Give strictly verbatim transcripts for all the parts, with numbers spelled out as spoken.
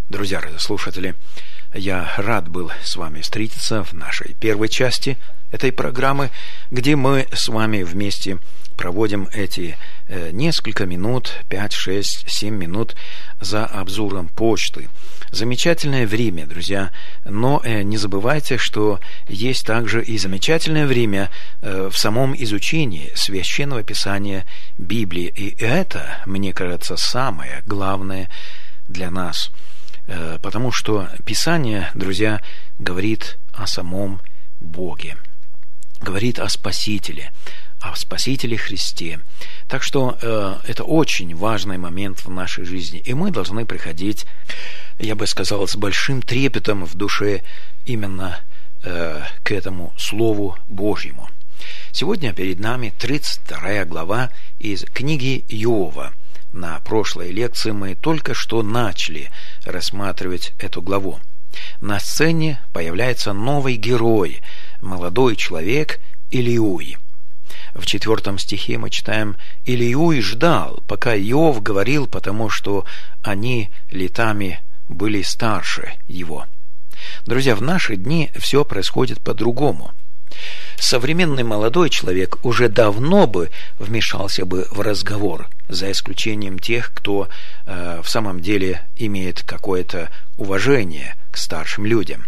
Друзья, радиослушатели, я рад был с вами встретиться в нашей первой части этой программы, где мы с вами вместе проводим эти э, несколько минут, пять, шесть, семь минут за обзором почты. Замечательное время, друзья, но э, не забывайте, что есть также и замечательное время э, в самом изучении Священного Писания Библии, и это, мне кажется, самое главное для нас, э, потому что Писание, друзья, говорит о самом Боге, говорит о Спасителе, о Спасителе Христе. Так что э, это очень важный момент в нашей жизни, и мы должны приходить, я бы сказал, с большим трепетом в душе именно э, к этому Слову Божьему. Сегодня перед нами тридцать вторая глава из книги Иова. На прошлой лекции мы только что начали рассматривать эту главу. На сцене появляется новый герой, молодой человек Илиуй. В четвертом стихе мы читаем: «Илиуй ждал, пока Иов говорил, потому что они летами были старше его». Друзья, в наши дни все происходит по-другому. Современный молодой человек уже давно бы вмешался бы в разговор, за исключением тех, кто э, в самом деле имеет какое-то уважение к старшим людям.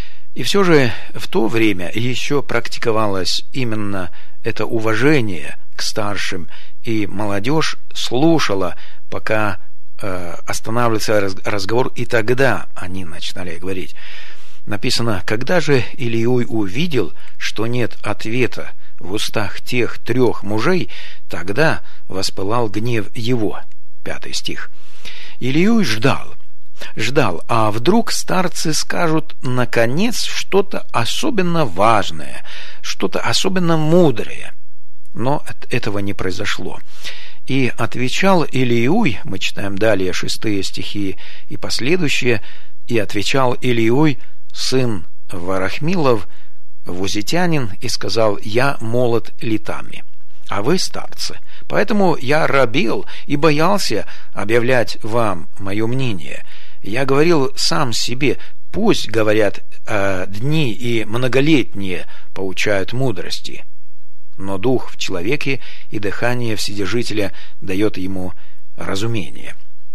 И все же в то время еще практиковалось именно это уважение к старшим, и молодежь слушала, пока э, останавливался раз, разговор, и тогда они начинали говорить. Написано: «Когда же Илиуй увидел, что нет ответа в устах тех трех мужей, тогда воспылал гнев его». Пятый стих. Илиуй ждал. Ждал, а вдруг старцы скажут наконец что-то особенно важное, что-то особенно мудрое. Но этого не произошло. И отвечал Илиуй, мы читаем далее шестые стихи и последующие, и отвечал Илиуй, сын Варахмилов, вузитянин, и сказал: «Я молод летами, а вы старцы, поэтому я робел и боялся объявлять вам мое мнение. Я говорил сам себе: пусть, говорят, дни и многолетние поучают мудрости». Но дух в человеке и дыхание Вседержителя дает ему разумение.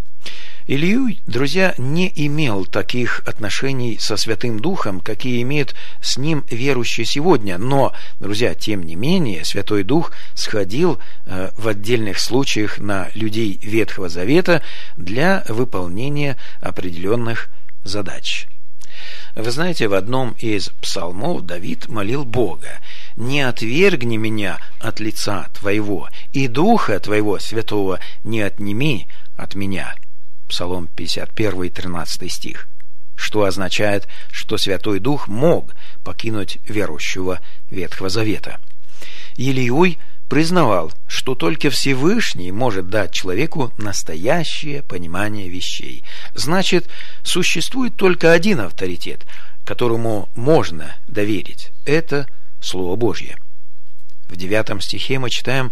Илиуй, друзья, не имел таких отношений со Святым Духом, какие имеют с ним верующие сегодня. Но, друзья, тем не менее, Святой Дух сходил э, в отдельных случаях на людей Ветхого Завета для выполнения определенных задач. Вы знаете, в одном из псалмов Давид молил Бога: «Не отвергни меня от лица Твоего, и Духа Твоего Святого не отними от меня». Псалом пятьдесят один, тринадцатый стих. Что означает, что Святой Дух мог покинуть верующего Ветхого Завета. Илиуй признавал, что только Всевышний может дать человеку настоящее понимание вещей. Значит, существует только один авторитет, которому можно доверить. Это Слово Божье. В девятом стихе мы читаем: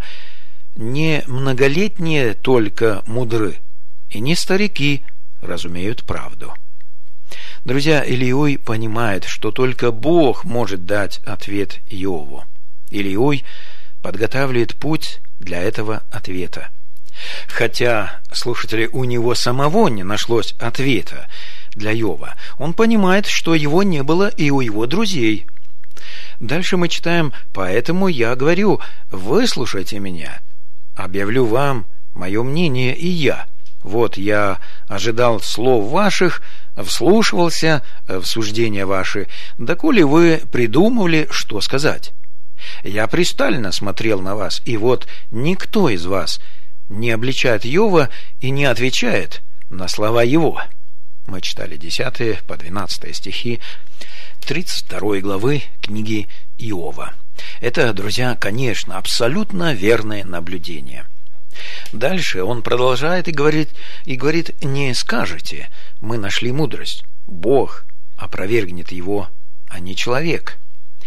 «Не многолетние только мудры, и не старики разумеют правду». Друзья, Илиуй понимает, что только Бог может дать ответ Иову. Илиуй подготавливает путь для этого ответа. Хотя, слушатели, у него самого не нашлось ответа для Иова, он понимает, что его не было и у его друзей. Дальше мы читаем: «Поэтому я говорю, выслушайте меня, объявлю вам мое мнение и я. Вот я ожидал слов ваших, вслушивался в суждения ваши, доколе вы придумывали, что сказать. Я пристально смотрел на вас, и вот никто из вас не обличает Иова и не отвечает на слова его». Мы читали десятые по двенадцатые стихи тридцать второй главы книги Иова. Это, друзья, конечно, абсолютно верное наблюдение. Дальше он продолжает и говорит, и говорит: «Не скажете, мы нашли мудрость. Бог опровергнет его, а не человек».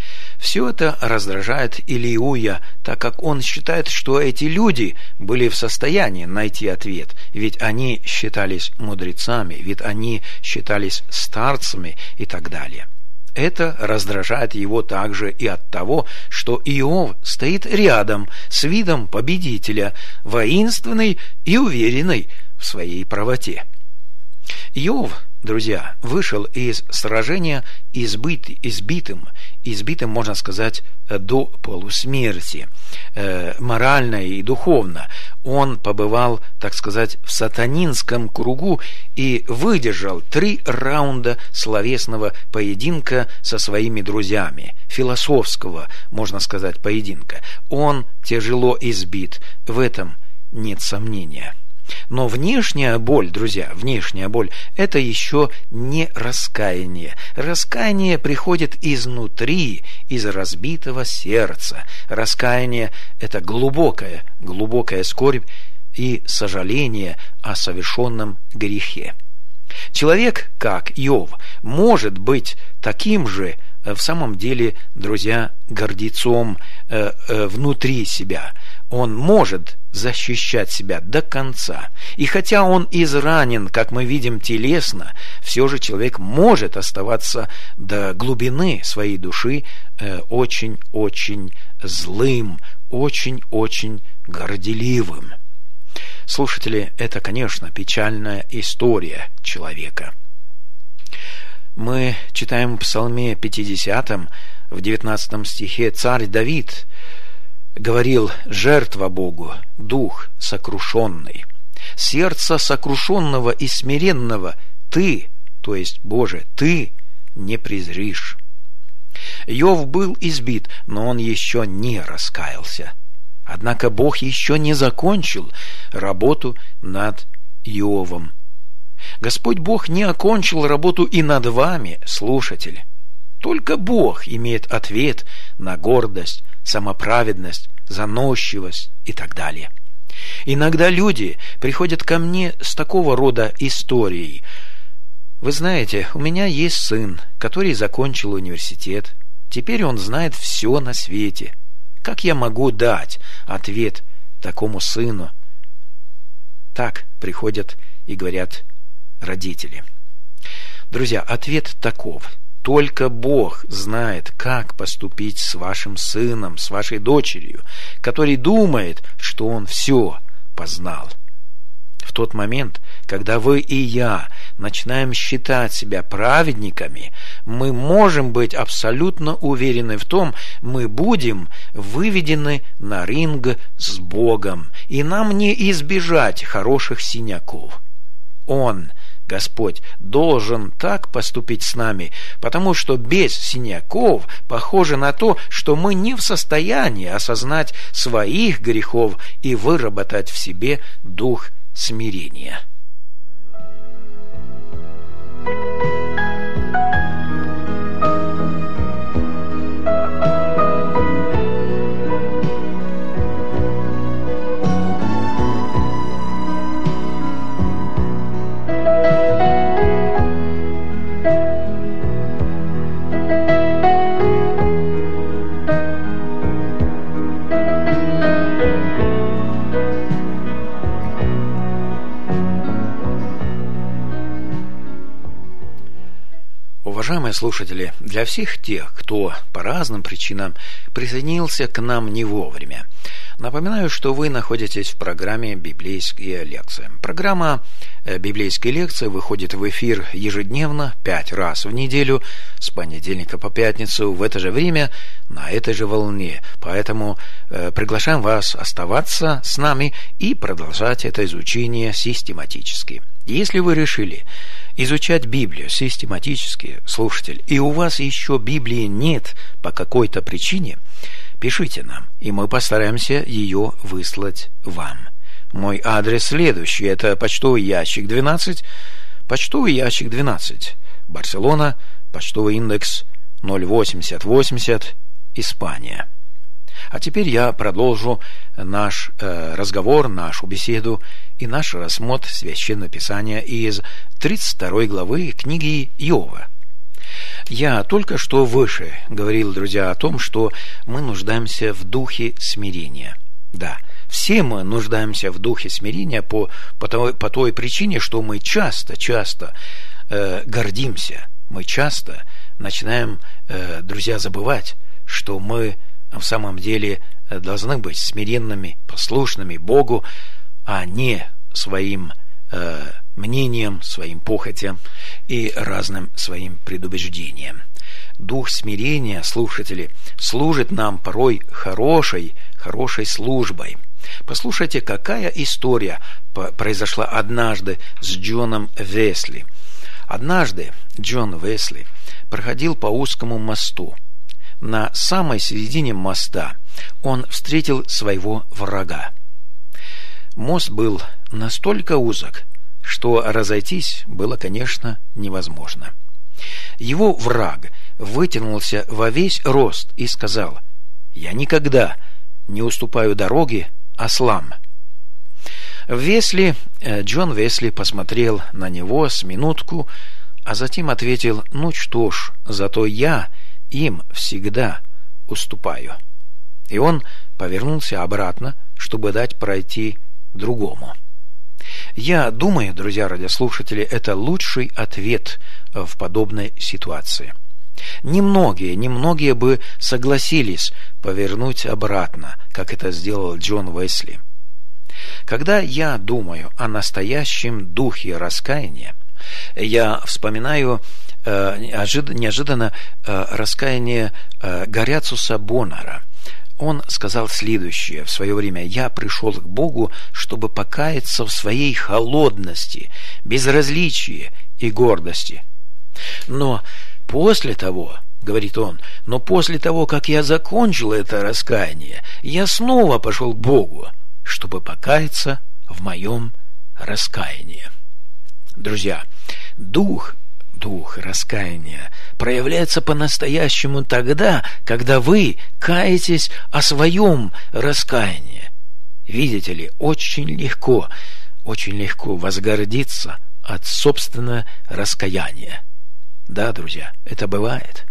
Все это раздражает Илиуя, так как он считает, что эти люди были в состоянии найти ответ, ведь они считались мудрецами, ведь они считались старцами и так далее. Это раздражает его также и от того, что Иов стоит рядом с видом победителя, воинственный и уверенный в своей правоте. Иов, друзья, вышел из сражения избит, избитым, избитым, можно сказать, до полусмерти, э, морально и духовно. Он побывал, так сказать, в сатанинском кругу и выдержал три раунда словесного поединка со своими друзьями, философского, можно сказать, поединка. Он тяжело избит, в этом нет сомнения. Но внешняя боль, друзья, внешняя боль – это еще не раскаяние. Раскаяние приходит изнутри, из разбитого сердца. Раскаяние – это глубокая, глубокая скорбь и сожаление о совершенном грехе. Человек, как Иов, может быть таким же, в самом деле, друзья, гордецом э, э, внутри себя. Он может защищать себя до конца. И хотя он изранен, как мы видим, телесно, все же человек может оставаться до глубины своей души э, очень-очень злым, очень-очень горделивым. Слушатели, это, конечно, печальная история человека. Мы читаем в Псалме пятидесятом, в девятнадцатом стихе: «Царь Давид говорил: жертва Богу, дух сокрушенный. Сердце сокрушенного и смиренного ты, то есть, Боже, ты не презришь». Иов был избит, но он еще не раскаялся. Однако Бог еще не закончил работу над Иовом. Господь Бог не окончил работу и над вами, слушатели. Только Бог имеет ответ на гордость, самоправедность, заносчивость и так далее. Иногда люди приходят ко мне с такого рода историей. Вы знаете, у меня есть сын, который закончил университет. Теперь он знает все на свете. Как я могу дать ответ такому сыну? Так приходят и говорят родители. Друзья, ответ таков: только Бог знает, как поступить с вашим сыном, с вашей дочерью, который думает, что он все познал. В тот момент, когда вы и я начинаем считать себя праведниками, мы можем быть абсолютно уверены в том, мы будем выведены на ринг с Богом, и нам не избежать хороших синяков. Он, Господь, должен так поступить с нами, потому что без синяков похоже на то, что мы не в состоянии осознать своих грехов и выработать в себе дух смирения. Уважаемые слушатели, для всех тех, кто по разным причинам присоединился к нам не вовремя, напоминаю, что вы находитесь в программе «Библейские лекции». Программа «Библейские лекции» выходит в эфир ежедневно, пять раз в неделю, с понедельника по пятницу, в это же время, на этой же волне. Поэтому э, приглашаем вас оставаться с нами и продолжать это изучение систематически. Если вы решили изучать Библию систематически, слушатель, и у вас еще Библии нет по какой-то причине, пишите нам, и мы постараемся ее выслать вам. Мой адрес следующий: это почтовый ящик двенадцать, почтовый ящик двенадцать, Барселона, почтовый индекс ноль восемьдесят восемьдесят, Испания. А теперь я продолжу наш э, разговор, нашу беседу и наш рассмотр Священного Писания из тридцать второй главы книги Иова. Я только что выше говорил, друзья, о том, что мы нуждаемся в духе смирения. Да, все мы нуждаемся в духе смирения по, по, той, по той причине, что мы часто, часто э, гордимся. Мы часто начинаем, э, друзья, забывать, что мы в самом деле должны быть смиренными, послушными Богу, а не своим э, мнением, своим похотям и разным своим предубеждениям. Дух смирения, слушатели, служит нам порой хорошей, хорошей службой. Послушайте, какая история произошла однажды с Джоном Уэсли. Однажды Джон Уэсли проходил по узкому мосту. На самой середине моста он встретил своего врага. Мост был настолько узок, что разойтись было, конечно, невозможно. Его враг вытянулся во весь рост и сказал: «Я никогда не уступаю дороги ослам». Уэсли, Джон Уэсли посмотрел на него с минутку, а затем ответил: «Ну что ж, зато я им всегда уступаю». И он повернулся обратно, чтобы дать пройти другому. Я думаю, друзья радиослушатели, это лучший ответ в подобной ситуации. Немногие, немногие бы согласились повернуть обратно, как это сделал Джон Уэсли. Когда я думаю о настоящем духе раскаяния, я вспоминаю э, неожиданно э, раскаяние э, Горяцуса Боннера. Он сказал следующее в свое время: «Я пришел к Богу, чтобы покаяться в своей холодности, безразличии и гордости. Но после того, — говорит он, — но после того, как я закончил это раскаяние, я снова пошел к Богу, чтобы покаяться в моем раскаянии». Друзья, дух Дух раскаяния проявляется по-настоящему тогда, когда вы каетесь о своем раскаянии. Видите ли, очень легко, очень легко возгордиться от собственного раскаяния. Да, друзья, это бывает.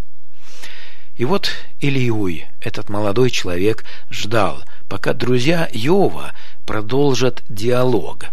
И вот Илиуй, этот молодой человек, ждал, пока друзья Иова продолжат диалог.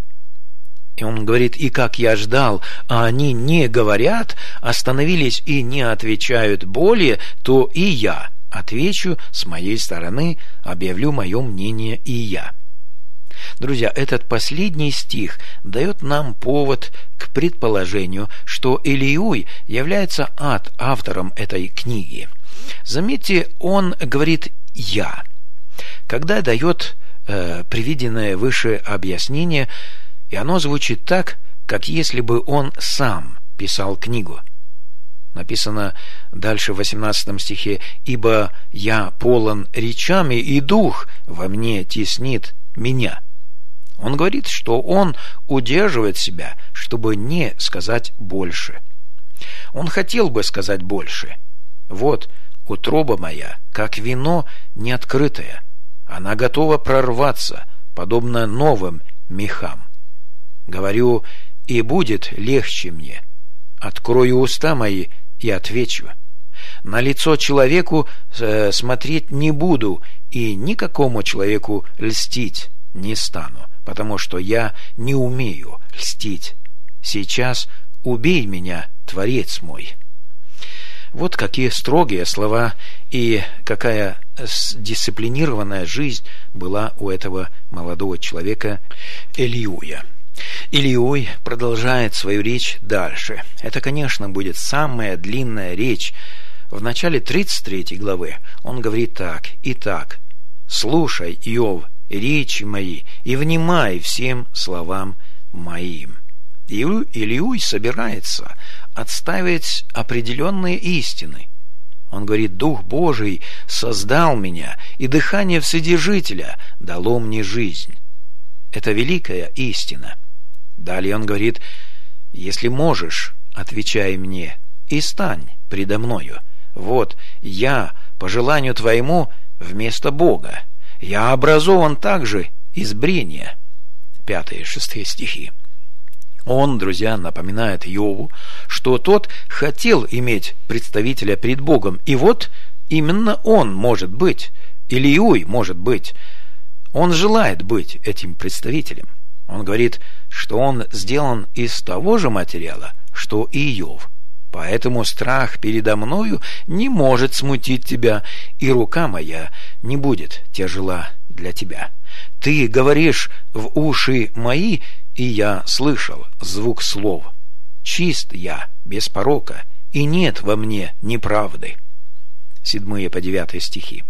И он говорит: «И как я ждал, а они не говорят, остановились и не отвечают более, то и я отвечу с моей стороны, объявлю мое мнение и я». Друзья, этот последний стих дает нам повод к предположению, что Илиуй является автором этой книги. Заметьте, он говорит «я». Когда дает э, приведенное выше объяснение, и оно звучит так, как если бы он сам писал книгу. Написано дальше в восемнадцатом стихе: «Ибо я полон речами, и дух во мне теснит меня». Он говорит, что он удерживает себя, чтобы не сказать больше. Он хотел бы сказать больше. «Вот утроба моя, как вино неоткрытое. Она готова прорваться, подобно новым мехам. Говорю, и будет легче мне. Открою уста мои и отвечу. На лицо человеку э, смотреть не буду, и никакому человеку льстить не стану, потому что я не умею льстить. Сейчас убей меня, Творец мой». Вот какие строгие слова и какая дисциплинированная жизнь была у этого молодого человека Илиуя. Илиуй продолжает свою речь дальше. Это, конечно, будет самая длинная речь. В начале тридцать третьей главы он говорит так: «Итак, слушай, Иов, речи мои, и внимай всем словам моим». Илиуй собирается отстаивать определенные истины. Он говорит: «Дух Божий создал меня, и дыхание Вседержителя дало мне жизнь». Это великая истина. Далее он говорит: «Если можешь, отвечай мне, и стань предо мною. Вот я, по желанию твоему, вместо Бога. Я образован также из брения». Пятые, шестые стихи. Он, друзья, напоминает Иову, что тот хотел иметь представителя перед Богом, и вот именно он может быть, Илиуй может быть, он желает быть этим представителем. Он говорит, что он сделан из того же материала, что и Иов. Поэтому страх передо мною не может смутить тебя, и рука моя не будет тяжела для тебя. Ты говоришь в уши мои, и я слышал звук слов. Чист я, без порока, и нет во мне неправды. Седьмые по девятые стихи.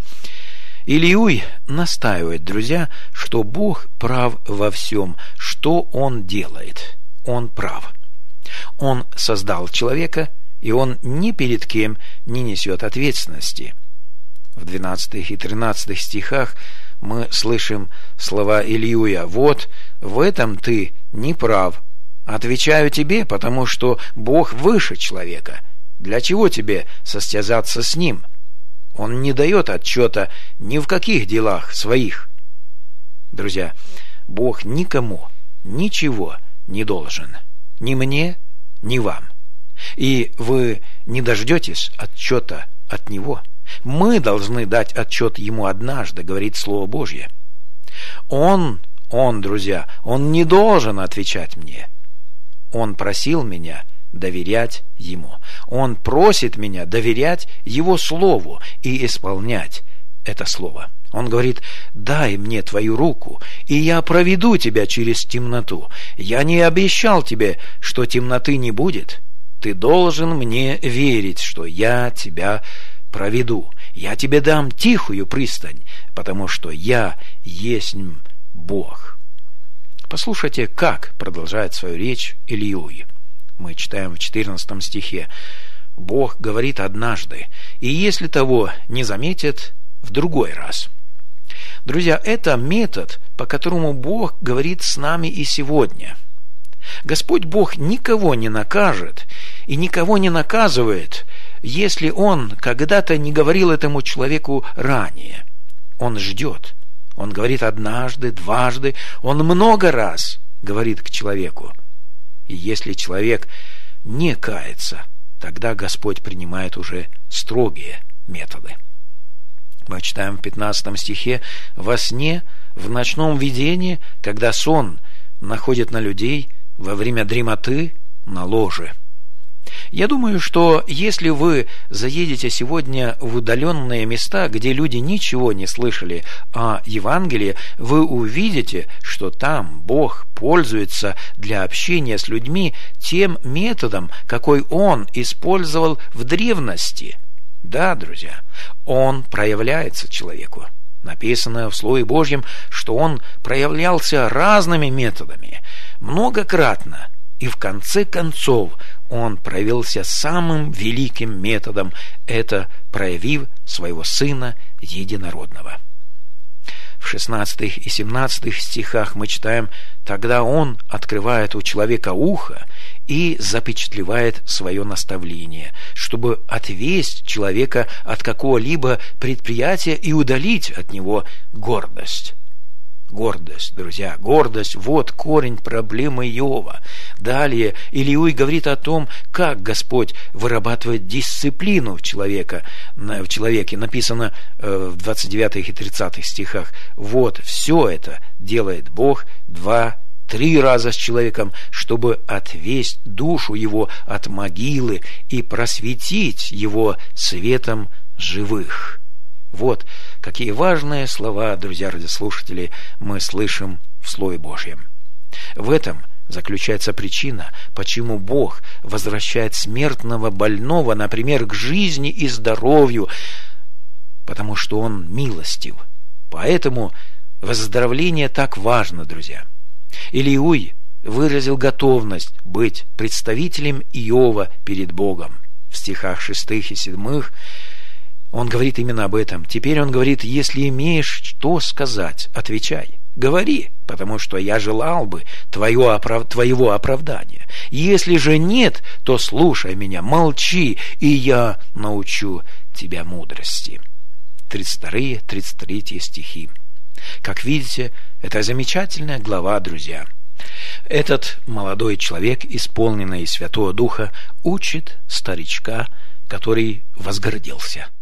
Илиуй настаивает, друзья, что Бог прав во всем, что Он делает. Он прав. Он создал человека, и он ни перед кем не несет ответственности. В двенадцатых и тринадцатых стихах мы слышим слова Илиуя: «Вот в этом ты не прав. Отвечаю тебе, потому что Бог выше человека. Для чего тебе состязаться с Ним? Он не дает отчета ни в каких делах своих». Друзья, Бог никому ничего не должен. Ни мне, ни вам. И вы не дождетесь отчета от Него. Мы должны дать отчет Ему однажды, говорит Слово Божье. Он, Он, друзья, Он не должен отвечать мне. Он просил меня доверять Ему. Он просит меня доверять Его Слову и исполнять это Слово. Он говорит: дай мне твою руку, и я проведу тебя через темноту. Я не обещал тебе, что темноты не будет. Ты должен мне верить, что я тебя проведу. Я тебе дам тихую пристань, потому что я есть Бог. Послушайте, как продолжает свою речь Илиуй. Мы читаем в четырнадцатом стихе. Бог говорит однажды, и если того не заметят, в другой раз. Друзья, это метод, по которому Бог говорит с нами и сегодня. Господь Бог никого не накажет и никого не наказывает, если Он когда-то не говорил этому человеку ранее. Он ждет. Он говорит однажды, дважды, Он много раз говорит к человеку. И если человек не кается, тогда Господь принимает уже строгие методы. Мы читаем в пятнадцатом стихе: «Во сне, в ночном видении, когда сон находит на людей, во время дремоты на ложе». Я думаю, что если вы заедете сегодня в удаленные места, где люди ничего не слышали о Евангелии, вы увидите, что там Бог пользуется для общения с людьми тем методом, какой Он использовал в древности. Да, друзья, Он проявляется человеку. Написано в Слове Божьем, что Он проявлялся разными методами, многократно, и в конце концов Он проявился самым великим методом, это проявив своего Сына Единородного. В шестнадцатых и семнадцатых стихах мы читаем: «Тогда Он открывает у человека ухо и запечатлевает свое наставление, чтобы отвесть человека от какого-либо предприятия и удалить от него гордость». Гордость, друзья, гордость – вот корень проблемы Иова. Далее Илиуй говорит о том, как Господь вырабатывает дисциплину в, человека, в человеке. Написано в двадцать девятых и тридцатых стихах: «Вот все это делает Бог два-три раза с человеком, чтобы отвесть душу его от могилы и просветить его светом живых». Вот какие важные слова, друзья радиослушатели, мы слышим в Слове Божьем. В этом заключается причина, почему Бог возвращает смертного больного, например, к жизни и здоровью, потому что Он милостив. Поэтому выздоровление так важно, друзья. Илиуй выразил готовность быть представителем Иова перед Богом. В стихах шестых и седьмых он говорит именно об этом. Теперь он говорит: если имеешь что сказать, отвечай. Говори, потому что я желал бы твое оправ... твоего оправдания. Если же нет, то слушай меня, молчи, и я научу тебя мудрости. тридцать вторые тридцать третьи стихи. Как видите, это замечательная глава, друзья. Этот молодой человек, исполненный Святого Духа, учит старичка, который возгордился.